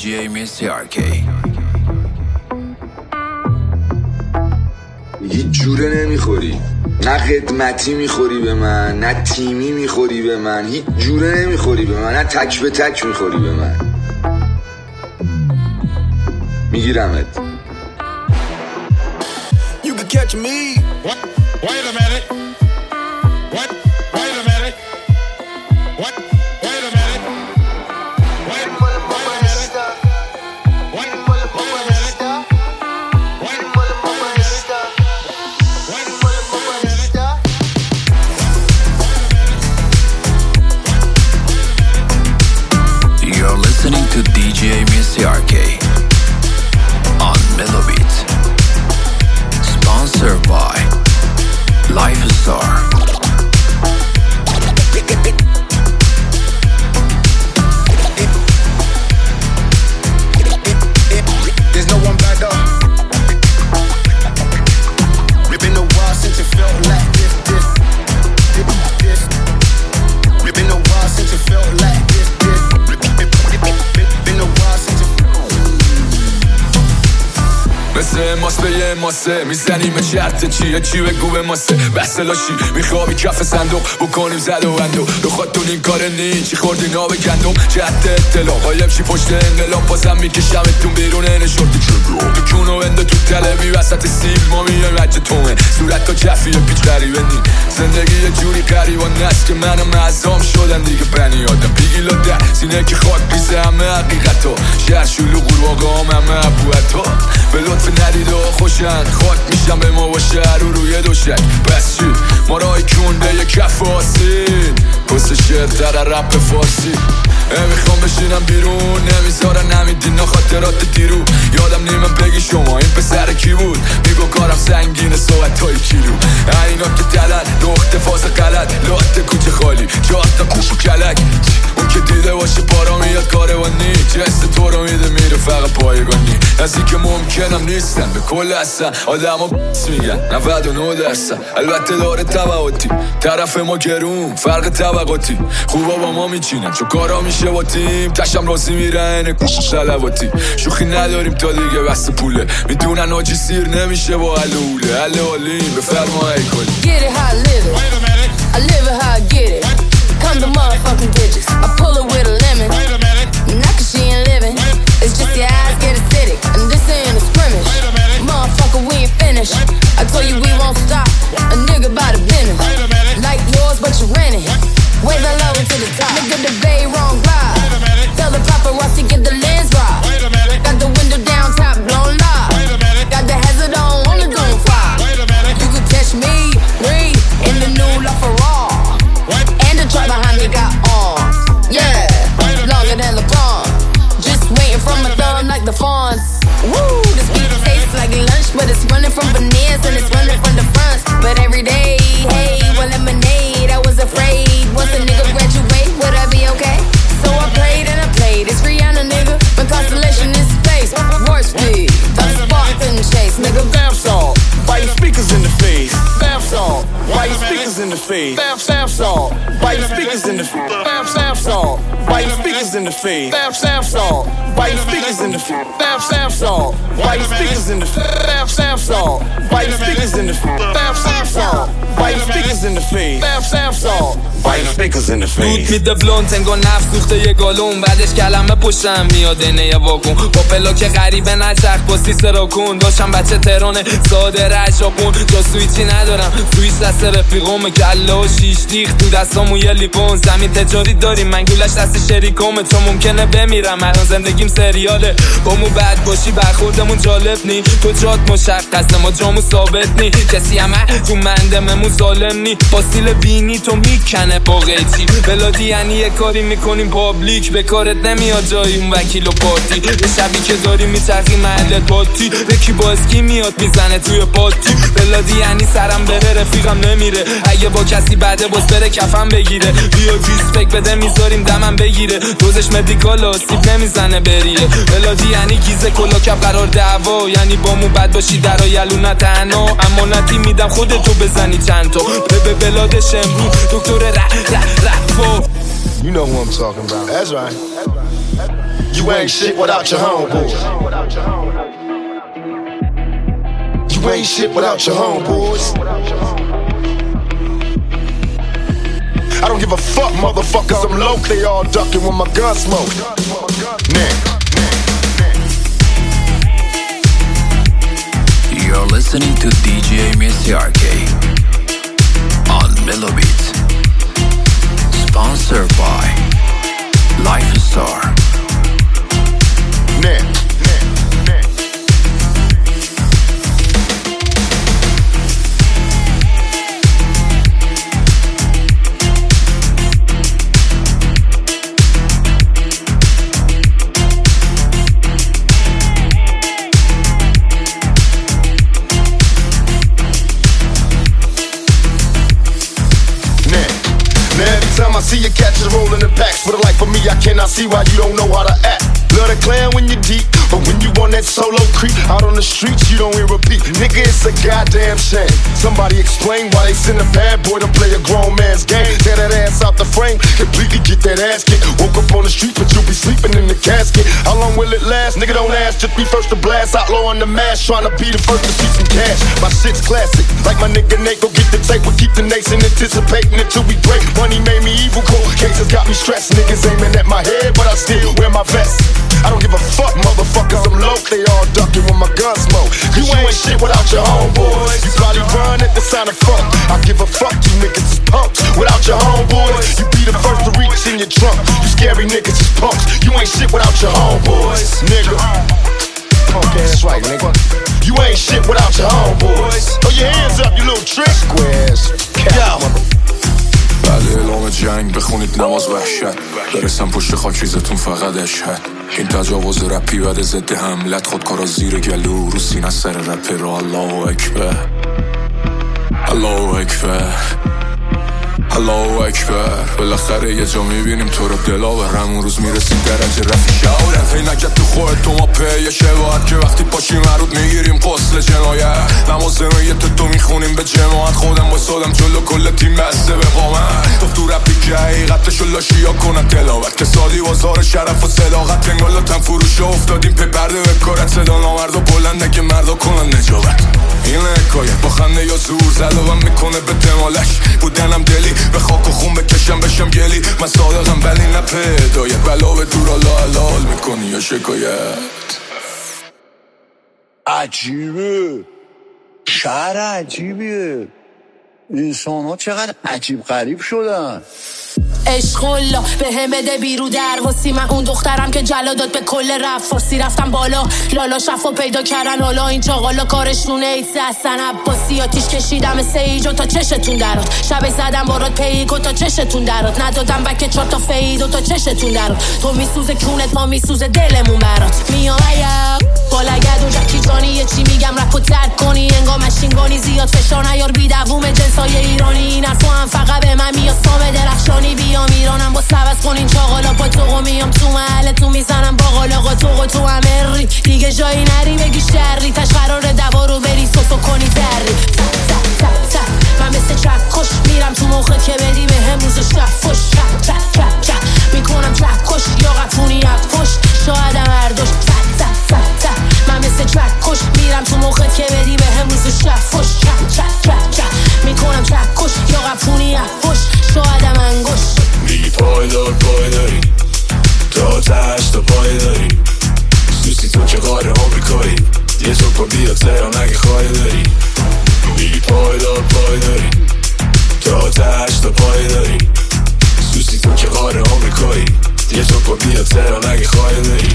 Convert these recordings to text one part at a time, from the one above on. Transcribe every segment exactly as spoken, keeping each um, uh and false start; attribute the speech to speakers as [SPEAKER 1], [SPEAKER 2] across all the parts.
[SPEAKER 1] جی Missy آر کی.
[SPEAKER 2] هیچ جوره نمیخوری، نه خدمتی میخوری به من، نه تیمی میخوری به من، هیچ جوره نمیخوری به من، نه تک به تک میخوری به من. میگیرمت.
[SPEAKER 3] You can catch me. What? Wait a minute. What? Wait a minute. What? Wait a minute. Wait, wait a minute. What? Wait a minute.
[SPEAKER 1] You're listening to دی جی Missy آر کی on Melobit. Sponsored by Lifestar.
[SPEAKER 3] There's no one better. It's been a while since it felt like this, this, this, this. It's been a while since it felt like this, this. It's been a while since it.
[SPEAKER 4] مثل ماست به یه ماسه میزنیم شرط چیه چی بگو به ماسه بحث لاشی میخوابی کف صندوق بکنیم زد و اندو رو خودتون این کار نی چی خوردی نا به گندم جهت اطلاع قایم شی پشت انقلاب بازم میکشمتون بیرون نشورتی تو کونو بنده تو تلوی وسط سیل ما میایم عجه تومه صورت تا کفیه پیچ غریبه نی زندگی یه جوری غریبان است که منم معظام شدن دیگه بنی آدم بیگیلا در سینه که خاک بیزه همه حقیقتا شهر شلو قورباقا هم همه عبوهتا به لطف ندیده ها خوشن خاک میشم به ما با شهر رو روی دوشک بس چی ما رای کنده یه کف آسین پست شعر تر رپ فارسی نمیخوام بشینم بیرون نمیذارن نمیدینا خاطرات دیرو یادم نیمم بگی شما این پسر کی بود میگو کارم سنگینه صحبت های کیلو اینا که دلن دخت فاز غلط لاته کوچه خالی جاتا کوشو کلک اون که دیده باشه بارا میاد کاروانی جست تو رو میده میره فقط پایگانی نزدیک ممکنم نیستن به کل هستن آدم ها بس میگن نود و نه درصد البته داره طبعاتی طرف ما گرون فرق طبقاتی خوبا با ما میچینن چون کارا میشه با تیم تشم راضی میرن کوشش سلواتی شوخی نداریم تا دیگه بس پوله میدونن آجی سیر نمیشه با حل اوله حل حالیم بفرما ای کلی
[SPEAKER 5] Get it how I live it I live it how I get it Come to motherfucking digits I pull it with a lemon Not cause she ain't living It's just your eyes get acidic And this ain't a scrimmage Motherfucker we ain't finished I told you we won't stop A nigga by the business Like yours but you rent it Wave it low to the top Nigga the bay wrong glide Tell the paparazzi get the lens right Got the window down top blown live Got the hazard on on the doom fire You could catch me, read In the new LaFerrari And the truck behind me got arms Yeah, longer than LeBron Just waiting from my thumb like the fawns Woo, this beat tastes like lunch But it's running from veneers and it's running from the fronts But every day, hey, well lemonade I was afraid, once a nigga graduate Would I be okay? So I played and I played It's Rihanna, nigga When constellation is space Warp speed, the Spartan chase, nigga
[SPEAKER 3] Bath salt, why your speakers in the face? Bath salt, why your speakers in the face? Bath bath salt, why your speakers in the face? Bath bath salt, why your speakers in the face? Bath bath salt, why your speakers in the face? Bath bath salt, why your speakers in the face? Bath bath salt, why your speakers in the face? Bath bath salt, why your speakers in the face? Bath bath salt, why your speakers in the face?
[SPEAKER 6] دود میده بلونت انگار نفت سوخته یه گالون بعدش کلمه پشتم میاد اینه یه واکن با پلاک غریبه نچرخ با سیسرا کن داشتم بچه تهرانه ساده رشاپون جا سویچی ندارم سویچ دست رفیقومه گله و شیش دیخ تو دستامون یه لیپون زمین تجاری داریم منگولش دست شریکومه چون ممکنه بمیرم الان زندگیم سریاله با مو بد باشی برخوردمون جالب نی تو جات مشخصه ما جامو ثابت نی کسی همه تو مندممون ظالم نی فاصله بینی تو میکنه با قیچی بلادی یعنی یه کاری میکنیم پابلیک به کارت نمیاد جایی اون وکیل و پارتی به شبی که داری میچرخی محل پاتی یکی با اسکی میاد میزنه توی پاتی بلادی یعنی سرم بره رفیقم نمیره اگه با کسی بعده باز بره کفم بگیره بیا ریسپکت بده میذاریم دمم بگیره دوزش مدیکال آسیب نمیزنه بریه بلادی یعنی گیزه کلا کپ قرار دعوا یعنی با مو بد باشی در یلو نه تنها امانتی میدم خودتو بزنی چند تا به بلادش امرو دکتر ر ر رفو
[SPEAKER 3] You know who I'm talking about. That's right.
[SPEAKER 7] You ain't shit without your homeboys. You ain't shit without your homeboys. I don't give a fuck, motherfuckers. I'm low, they all ducking when my gun smoke. Nah.
[SPEAKER 1] You're listening to D J Missy R K on Millowbeat, sponsored by Lifestar.
[SPEAKER 7] Nah. I see you catches rolling the packs. For the life of me, I cannot see why you don't know how to act. Love the clan when you're deep, but when you on that solo creep out on the streets, you don't hear a beat. Nigga, it's a goddamn shame. Somebody explain why they send a bad boy to play a grown man's game. Tear that ass out the frame, completely get that ass kicked. Woke up on the street, but you'll be sleeping in the casket. How long will it last? Nigga, don't ask, just be first to blast. Outlaw on the mask, trying to be the first to see some cash. My shit's classic, like my nigga Nate, go get the tape. We'll keep the nation anticipating until we break. Money made me evil, cold cases got me stressed. Niggas aiming at my head, but I still wear my vest. I don't give a fuck, motherfuckers, I'm low, they all ducking when my gun smoke. You ain't shit without your homeboys. You probably run at the sound of funk. I give a fuck, you niggas is punks. Without your homeboys, you be the first to reach in your trunk. You scary niggas is punks. You ain't shit without your homeboys, nigga. Punk ass right, nigga. You ain't shit without your homeboys. Throw your hands up, you little trick. Squares, cow.
[SPEAKER 4] بعد اعلام جنگ بخونید نماز وحشت برسم پشت خاکریزتون فقط اشهد این تجاوز رپی بعد ضد حملت خودکارا زیر گلو رو سینه سر رپ را الله اکبر الله اکبر الله اکبر بالاخره یه جا میبینیم تو رو دلاور همون روز میرسیم درجه رفی شاور فی نکت تو خود تو ما پیه شباهت که وقتی پاشی مرود میگیریم قسل جنایت نماز نویت تو میخونیم به جماعت خودم بسادم جلو کل تیم بسته به قامت گفت تو رپی که حقیقتشو لاشیا کنن تلاوت که سادی بازار شرف و صداقت انگال تن فروش افتادیم پی پرده به کارت صدا نامرد و بلنده که مردا کنن نجابت این حکایت با خنده یا زور زدوم میکنه به دمالش بودنم دلی به خاک و خون بکشم بشم گلی من صادقم ولی نه پیدایت بلا به دور حالا حلال میکنی یا شکایت
[SPEAKER 8] عجیبه شهر عجیبیه انسان ها چقدر عجیب غریب شدن
[SPEAKER 5] عشق الله به هم بده بیرو در واسی من اون دخترم که جلا داد به کل رفاسی رفتم بالا لالا شفا پیدا کردن حالا این چاقالا کارشونه ایسه هستن عباسی آتیش کشیدم سیجو تا چشتون درات شب زدم بارات پیکو تا چشتون درات ندادم بک چار تا فیدو تا چشتون درات تو میسوزه کونت ما میسوزه دلمون برات میام ایا بالا گدو جکی جانی یه چی میگم رپو ترک کنی انگا مشینگانی زیاد فشار نیار بی دووم جنسای ایرانی این حرفو هم فقط به من میاد سام درخشانی بیام ایرانم با سبز کنین چاقالا پا توقو میام تو محلتون میزنم با قالاقا توقو تو هم ری دیگه جایی نری بگی شری تش قرار دوا رو بری سوسو کنی دری تک تک تک تک من مثل چک کش میرم تو مخت که بدی به هم روز شب فش چک چک چک چک میکنم چک کش یا قطونی یک پشت شایدم اردوش تک تک تک تک من مثل چک کش میرم تو مخت که بدی به هم روز شب فش چک چک چک چک میکنم چک کش یا قطونی یک پشت شایدم انگوش
[SPEAKER 4] میگی پایدار پایداری تا تشت تا پای داری دوستی تو که غار آمریکایی یه تو پا بیاد تهران اگه خواهی داری میگی پایدار پایداری تا تشت تا پای داری دوستی تو که غار آمریکایی یه تو پا بیاد تهران اگه خواهی داری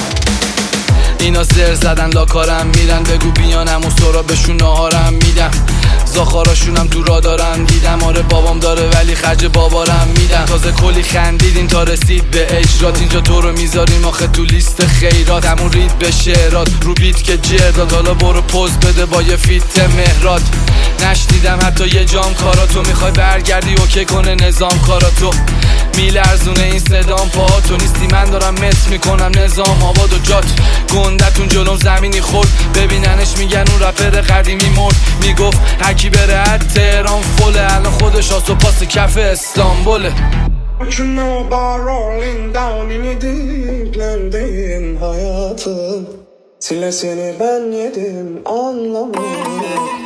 [SPEAKER 6] اینا زر زدن لاکارم میرن بگو بیانم و سرا بهشون ناهارم میدم زاخاراشونم تو را دارم دیدم آره بابام داره ولی خرج بابارم میدم تازه کلی خندیدین تا رسید به اجرات اینجا تو رو میذاریم آخه تو لیست خیرات همون رید به شعرات رو بیت که جرداد حالا برو پوز بده با یه فیت مهرات نشنیدم حتی یه جام کاراتو میخوای برگردی اوکی کنه نظام کاراتو میلرزونه این صدام پا تو نیستی من دارم مت میکنم نظام آباد و جات گندتون جلوم زمینی خورد ببیننش میگن اون رپر قدیمی مرد میگفت هکی بره از تهران فله الان خودش آسو پاس کف استانبوله
[SPEAKER 9] What you know about rolling down in a deep land day hayatım. Silesini ben yedim anlamıyorum.